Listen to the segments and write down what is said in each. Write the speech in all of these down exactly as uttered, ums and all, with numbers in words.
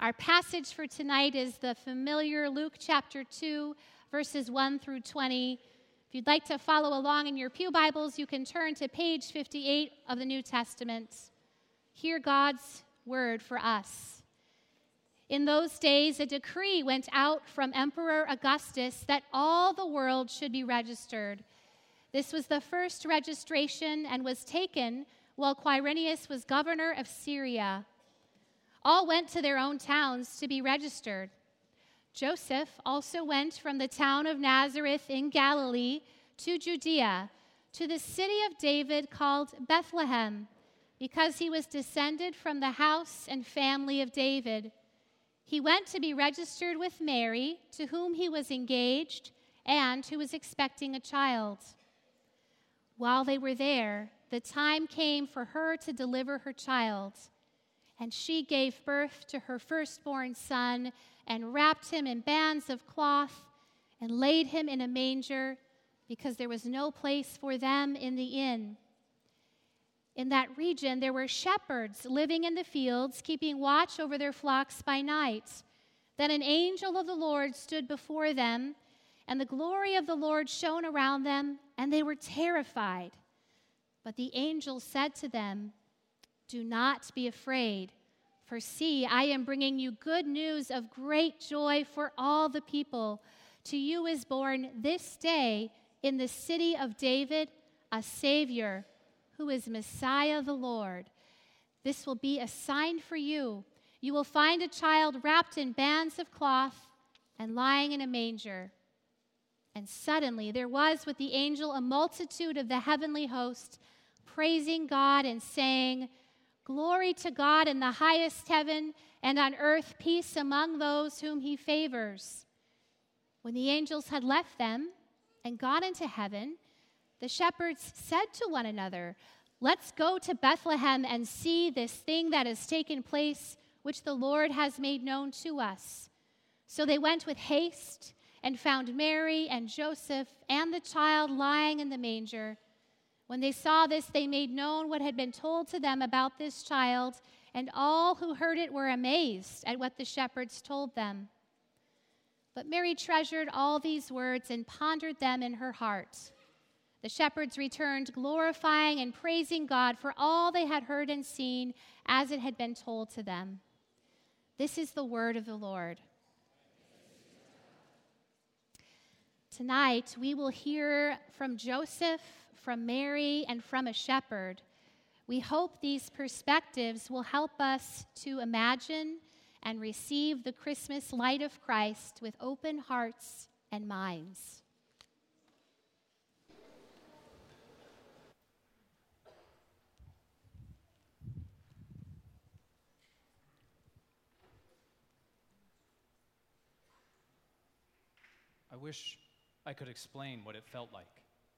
Our passage for tonight is the familiar Luke chapter two, verses one through twenty. If you'd like to follow along in your pew Bibles, you can turn to page fifty-eight of the New Testament. Hear God's word for us. In those days, a decree went out from Emperor Augustus that all the world should be registered. This was the first registration and was taken while Quirinius was governor of Syria. All went to their own towns to be registered. Joseph also went from the town of Nazareth in Galilee to Judea, to the city of David called Bethlehem, because he was descended from the house and family of David. He went to be registered with Mary, to whom he was engaged and who was expecting a child. While they were there, the time came for her to deliver her child, and she gave birth to her firstborn son and wrapped him in bands of cloth and laid him in a manger because there was no place for them in the inn. In that region, there were shepherds living in the fields, keeping watch over their flocks by night. Then an angel of the Lord stood before them, and the glory of the Lord shone around them, and they were terrified. But the angel said to them, "Do not be afraid, for see, I am bringing you good news of great joy for all the people. To you is born this day in the city of David a Savior, who is Messiah the Lord. This will be a sign for you. You will find a child wrapped in bands of cloth and lying in a manger." And suddenly there was with the angel a multitude of the heavenly host, praising God and saying, "Glory to God in the highest heaven, and on earth peace among those whom he favors." When the angels had left them and gone into heaven, the shepherds said to one another, "Let's go to Bethlehem and see this thing that has taken place, which the Lord has made known to us." So they went with haste and found Mary and Joseph and the child lying in the manger. When they saw this, they made known what had been told to them about this child, and all who heard it were amazed at what the shepherds told them. But Mary treasured all these words and pondered them in her heart. The shepherds returned, glorifying and praising God for all they had heard and seen as it had been told to them. This is the word of the Lord. Tonight, we will hear from Joseph, from Mary, and from a shepherd. We hope these perspectives will help us to imagine and receive the Christmas light of Christ with open hearts and minds. I wish I could explain what it felt like.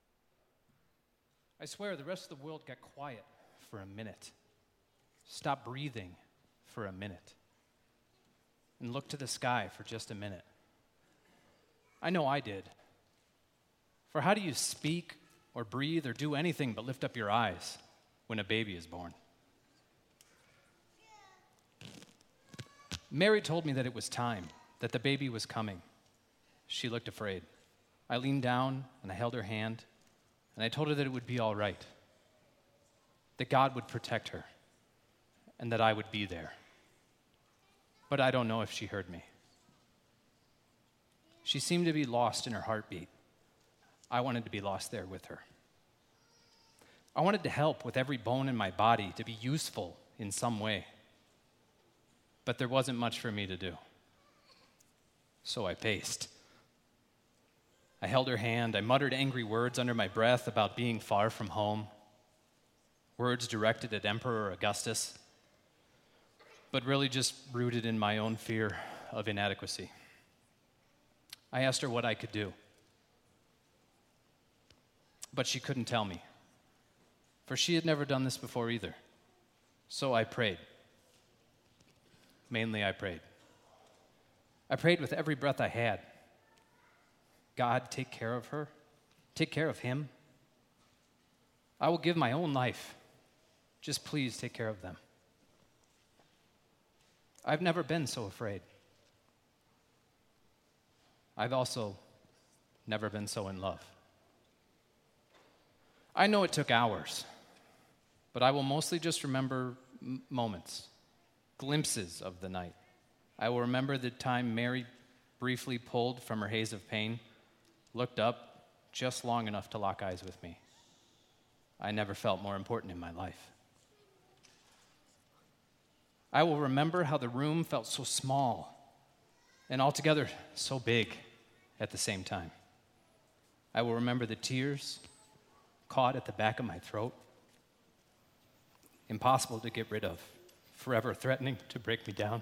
I swear the rest of the world got quiet for a minute, stopped breathing for a minute, and looked to the sky for just a minute. I know I did. For how do you speak or breathe or do anything but lift up your eyes when a baby is born? Mary told me that it was time, that the baby was coming. She looked afraid. I leaned down and I held her hand, and I told her that it would be all right, that God would protect her, and that I would be there. But I don't know if she heard me. She seemed to be lost in her heartbeat. I wanted to be lost there with her. I wanted to help with every bone in my body, to be useful in some way. But there wasn't much for me to do. So I paced. I held her hand. I muttered angry words under my breath about being far from home, words directed at Emperor Augustus, but really just rooted in my own fear of inadequacy. I asked her what I could do, but she couldn't tell me, for she had never done this before either. So I prayed. Mainly I prayed. I prayed with every breath I had. God, take care of her. Take care of him. I will give my own life. Just please take care of them. I've never been so afraid. I've also never been so in love. I know it took hours, but I will mostly just remember m- moments, glimpses of the night. I will remember the time Mary briefly pulled from her haze of pain, looked up just long enough to lock eyes with me. I never felt more important in my life. I will remember how the room felt so small and altogether so big at the same time. I will remember the tears caught at the back of my throat, impossible to get rid of, forever threatening to break me down.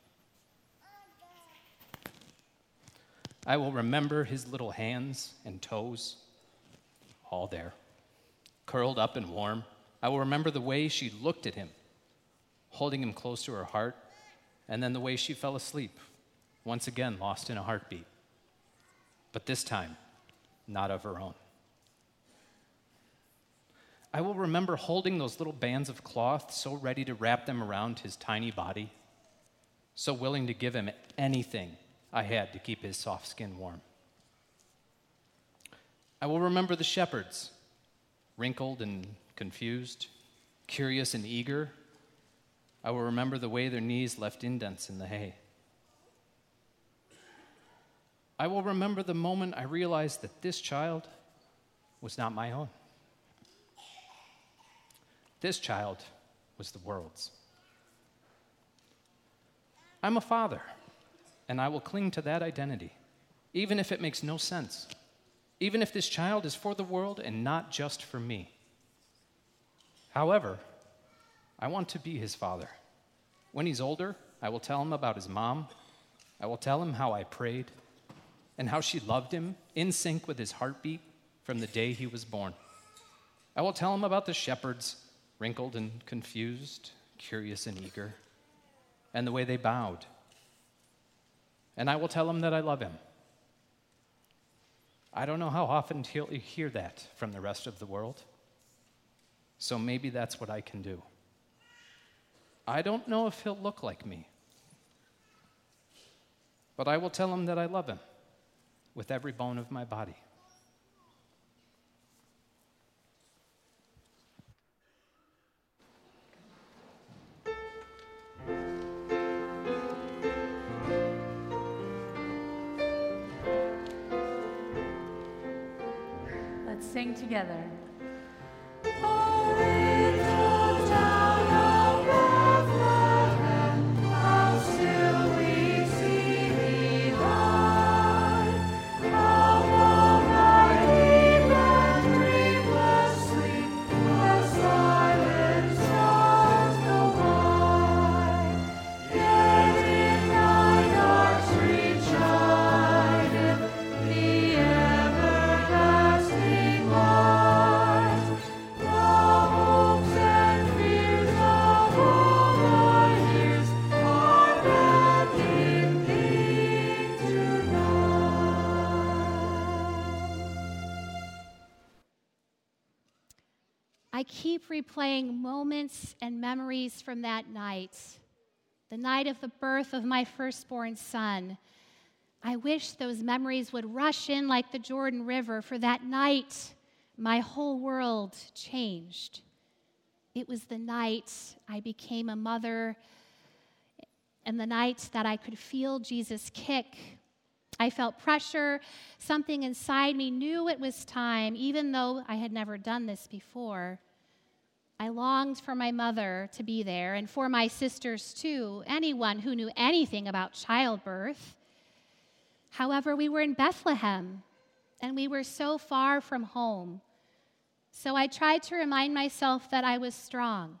I will remember his little hands and toes, all there, curled up and warm. I will remember the way she looked at him, holding him close to her heart, and then the way she fell asleep, once again lost in a heartbeat, but this time, not of her own. I will remember holding those little bands of cloth, so ready to wrap them around his tiny body, so willing to give him anything I had to keep his soft skin warm. I will remember the shepherds, wrinkled and confused, curious and eager. I will remember the way their knees left indents in the hay. I will remember the moment I realized that this child was not my own. This child was the world's. I'm a father, and I will cling to that identity, even if it makes no sense, even if this child is for the world and not just for me. However, I want to be his father. When he's older, I will tell him about his mom. I will tell him how I prayed and how she loved him in sync with his heartbeat from the day he was born. I will tell him about the shepherds, wrinkled and confused, curious and eager, and the way they bowed. And I will tell him that I love him. I don't know how often he'll hear that from the rest of the world, so maybe that's what I can do. I don't know if he'll look like me, but I will tell him that I love him with every bone of my body. Let's sing together. I keep replaying moments and memories from that night, the night of the birth of my firstborn son. I wish those memories would rush in like the Jordan River, for that night, my whole world changed. It was the night I became a mother, and the night that I could feel Jesus kick. I felt pressure. Something inside me knew it was time, even though I had never done this before. I longed for my mother to be there, and for my sisters too, anyone who knew anything about childbirth. However, we were in Bethlehem, and we were so far from home. So I tried to remind myself that I was strong.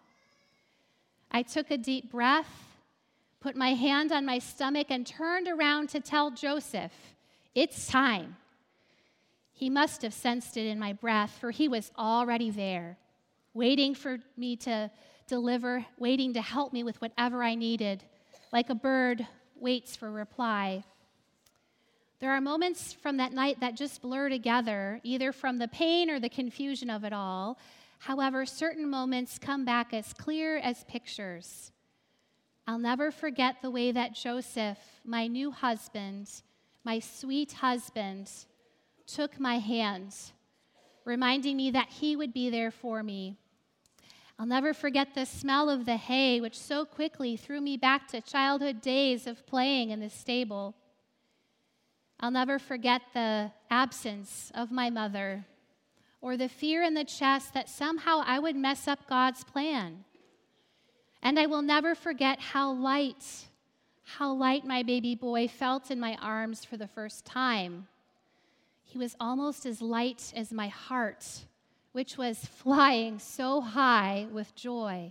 I took a deep breath, put my hand on my stomach, and turned around to tell Joseph, "It's time." He must have sensed it in my breath, for he was already there, waiting for me to deliver, waiting to help me with whatever I needed, like a bird waits for reply. There are moments from that night that just blur together, either from the pain or the confusion of it all. However, certain moments come back as clear as pictures. I'll never forget the way that Joseph, my new husband, my sweet husband, took my hand, reminding me that he would be there for me. I'll never forget the smell of the hay, which so quickly threw me back to childhood days of playing in the stable. I'll never forget the absence of my mother, or the fear in the chest that somehow I would mess up God's plan. And I will never forget how light, how light my baby boy felt in my arms for the first time. He was almost as light as my heart, which was flying so high with joy.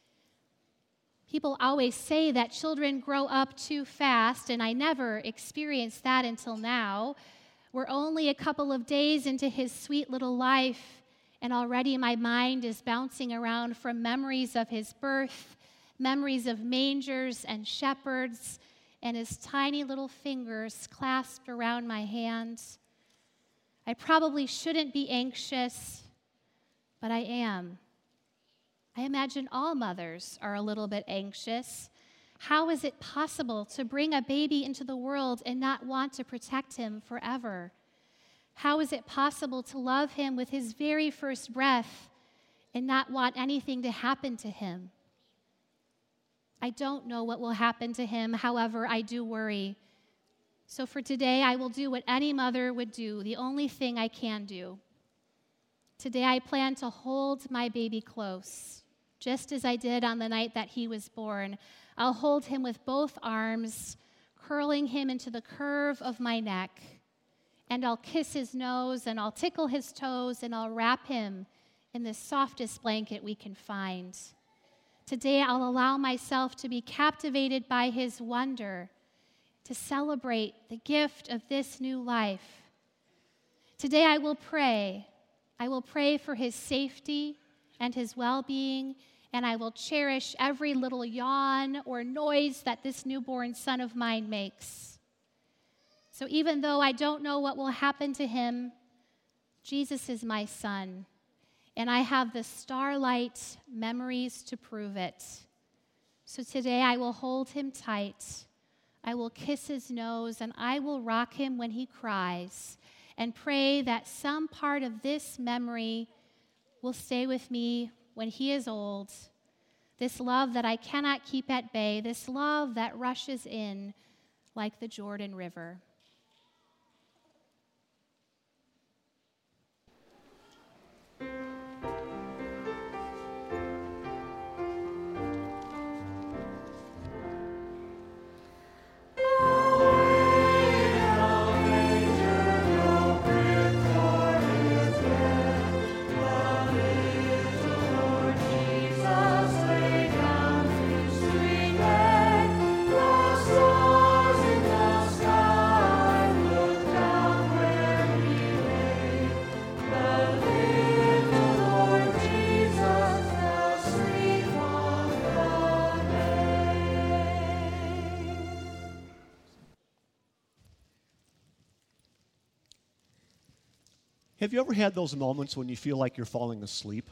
People always say that children grow up too fast, and I never experienced that until now. We're only a couple of days into his sweet little life, and already my mind is bouncing around from memories of his birth, memories of mangers and shepherds, and his tiny little fingers clasped around my hands. I probably shouldn't be anxious, but I am. I imagine all mothers are a little bit anxious. How is it possible to bring a baby into the world and not want to protect him forever? How is it possible to love him with his very first breath and not want anything to happen to him? I don't know what will happen to him, however, I do worry. So for today, I will do what any mother would do, the only thing I can do. Today, I plan to hold my baby close, just as I did on the night that he was born. I'll hold him with both arms, curling him into the curve of my neck. And I'll kiss his nose, and I'll tickle his toes, and I'll wrap him in the softest blanket we can find. Today, I'll allow myself to be captivated by his wonder, to celebrate the gift of this new life. Today, I will pray. I will pray for his safety and his well-being, and I will cherish every little yawn or noise that this newborn son of mine makes. So even though I don't know what will happen to him, Jesus is my son, and I have the starlight memories to prove it. So today I will hold him tight. I will kiss his nose, and I will rock him when he cries, and pray that some part of this memory will stay with me when he is old. This love that I cannot keep at bay, this love that rushes in like the Jordan River. Have you ever had those moments when you feel like you're falling asleep?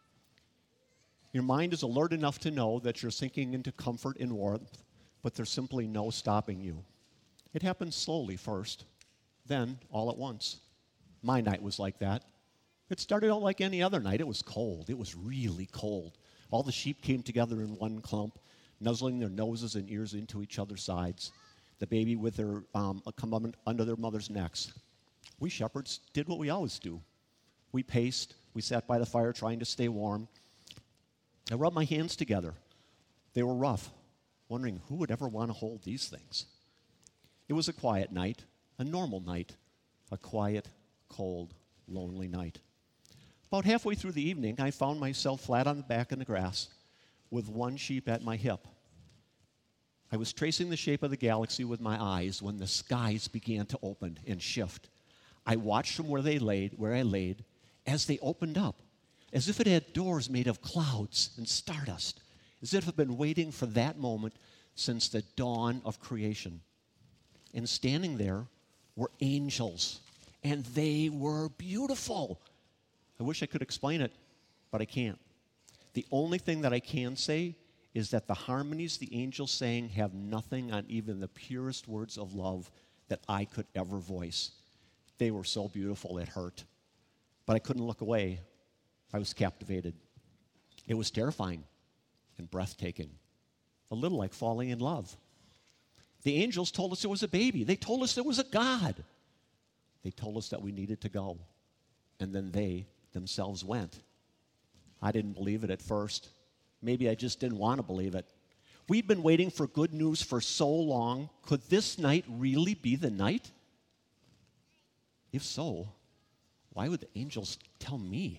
Your mind is alert enough to know that you're sinking into comfort and warmth, but there's simply no stopping you. It happens slowly first, then all at once. My night was like that. It started out like any other night. It was cold. It was really cold. All the sheep came together in one clump, nuzzling their noses and ears into each other's sides, the baby with their um, come under their mother's necks. We shepherds did what we always do. We paced. We sat by the fire trying to stay warm. I rubbed my hands together. They were rough, wondering who would ever want to hold these things. It was a quiet night, a normal night, a quiet, cold, lonely night. About halfway through the evening, I found myself flat on the back in the grass with one sheep at my hip. I was tracing the shape of the galaxy with my eyes when the skies began to open and shift. I watched from where they laid, where I laid, as they opened up, as if it had doors made of clouds and stardust, as if it had been waiting for that moment since the dawn of creation. And standing there were angels, and they were beautiful. I wish I could explain it, but I can't. The only thing that I can say is that the harmonies the angels sang have nothing on even the purest words of love that I could ever voice. They were so beautiful it hurt. But I couldn't look away. I was captivated. It was terrifying and breathtaking, a little like falling in love. The angels told us there was a baby. They told us there was a God. They told us that we needed to go. And then they themselves went. I didn't believe it at first. Maybe I just didn't want to believe it. We'd been waiting for good news for so long. Could this night really be the night? If so, why would the angels tell me?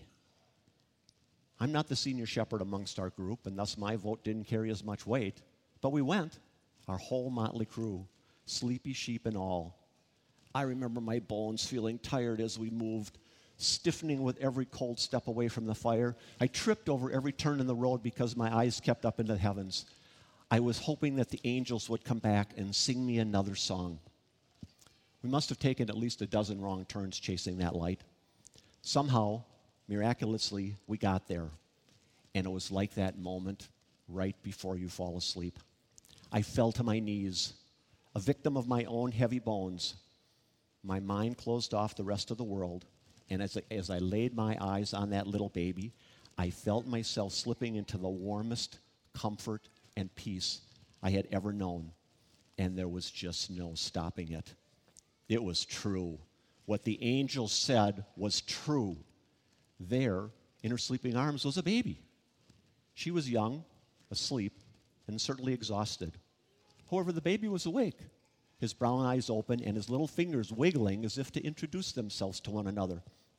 I'm not the senior shepherd amongst our group, and thus my vote didn't carry as much weight. But we went, our whole motley crew, sleepy sheep and all. I remember my bones feeling tired as we moved, stiffening with every cold step away from the fire. I tripped over every turn in the road because my eyes kept up into the heavens. I was hoping that the angels would come back and sing me another song. We must have taken at least a dozen wrong turns chasing that light. Somehow, miraculously, we got there. And it was like that moment right before you fall asleep. I fell to my knees, a victim of my own heavy bones. My mind closed off the rest of the world. And as I, as I laid my eyes on that little baby, I felt myself slipping into the warmest comfort and peace I had ever known. And there was just no stopping it. It was true. What the angel said was true. There, in her sleeping arms, was a baby. She was young, asleep, and certainly exhausted. However, the baby was awake, his brown eyes open and his little fingers wiggling as if to introduce themselves to one another.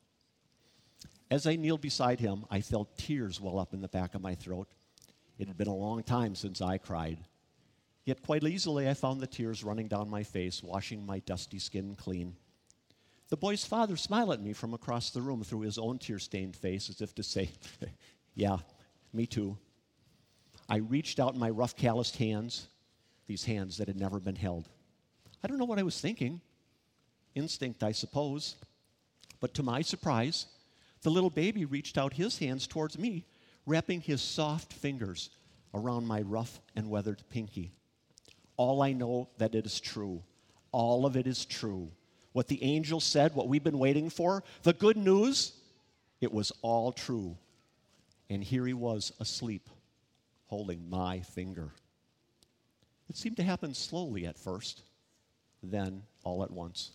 As I kneeled beside him, I felt tears well up in the back of my throat. It had been a long time since I cried. Yet quite easily I found the tears running down my face, washing my dusty skin clean. The boy's father smiled at me from across the room through his own tear-stained face as if to say, yeah, me too. I reached out in my rough, calloused hands, these hands that had never been held. I don't know what I was thinking. Instinct, I suppose. But to my surprise, the little baby reached out his hands towards me, wrapping his soft fingers around my rough and weathered pinky. All I know that it is true. All of it is true. What the angel said, what we've been waiting for, the good news, it was all true. And here he was asleep, holding my finger. It seemed to happen slowly at first, then all at once.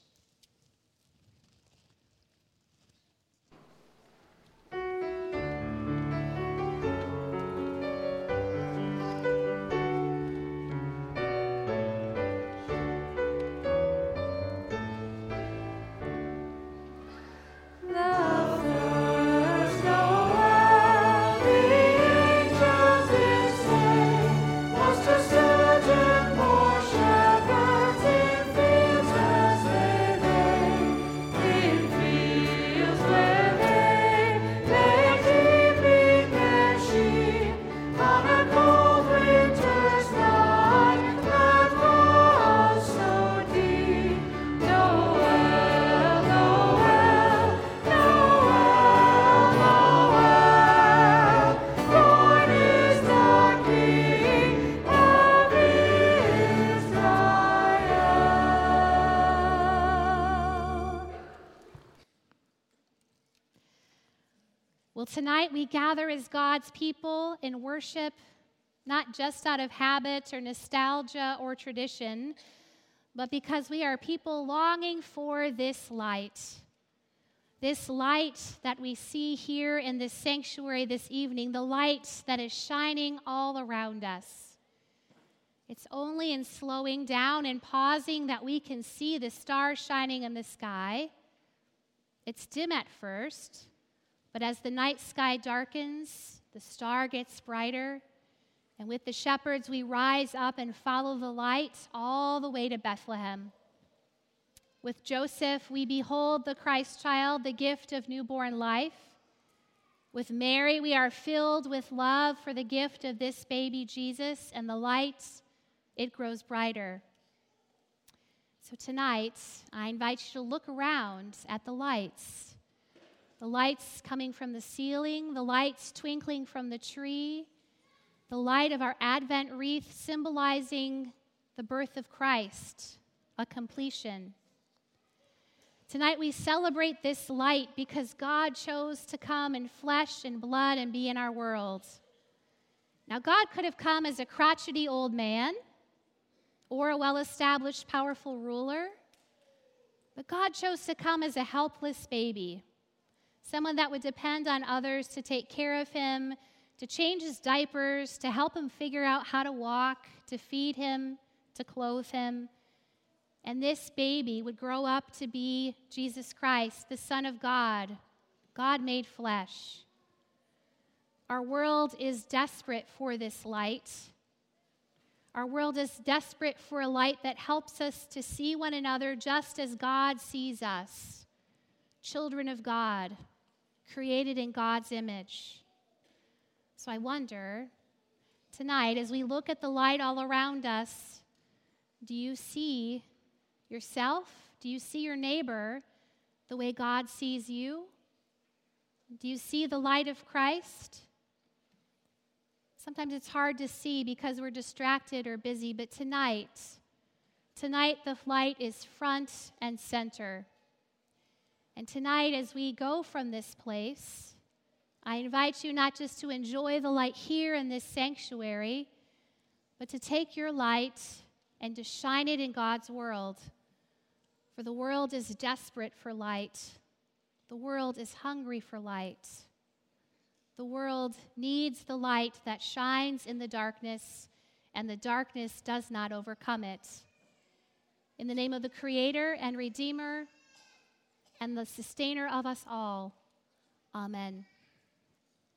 Well, tonight we gather as God's people in worship, not just out of habit or nostalgia or tradition, but because we are people longing for this light. This light that we see here in this sanctuary this evening, the light that is shining all around us. It's only in slowing down and pausing that we can see the stars shining in the sky. It's dim at first, but as the night sky darkens, the star gets brighter, and with the shepherds we rise up and follow the light all the way to Bethlehem. With Joseph, we behold the Christ child, the gift of newborn life. With Mary, we are filled with love for the gift of this baby Jesus, and the light, it grows brighter. So tonight, I invite you to look around at the lights. The lights coming from the ceiling, the lights twinkling from the tree, the light of our Advent wreath symbolizing the birth of Christ, a completion. Tonight we celebrate this light because God chose to come in flesh and blood and be in our world. Now, God could have come as a crotchety old man or a well-established, powerful ruler, but God chose to come as a helpless baby, someone that would depend on others to take care of him, to change his diapers, to help him figure out how to walk, to feed him, to clothe him. And this baby would grow up to be Jesus Christ, the Son of God, God made flesh. Our world is desperate for this light. Our world is desperate for a light that helps us to see one another just as God sees us, children of God, created in God's image. So I wonder, tonight, as we look at the light all around us, do you see yourself? Do you see your neighbor the way God sees you? Do you see the light of Christ? Sometimes it's hard to see because we're distracted or busy, but tonight, tonight the light is front and center. And tonight, as we go from this place, I invite you not just to enjoy the light here in this sanctuary, but to take your light and to shine it in God's world. For the world is desperate for light. The world is hungry for light. The world needs the light that shines in the darkness, and the darkness does not overcome it. In the name of the Creator and Redeemer and the Sustainer of us all, amen.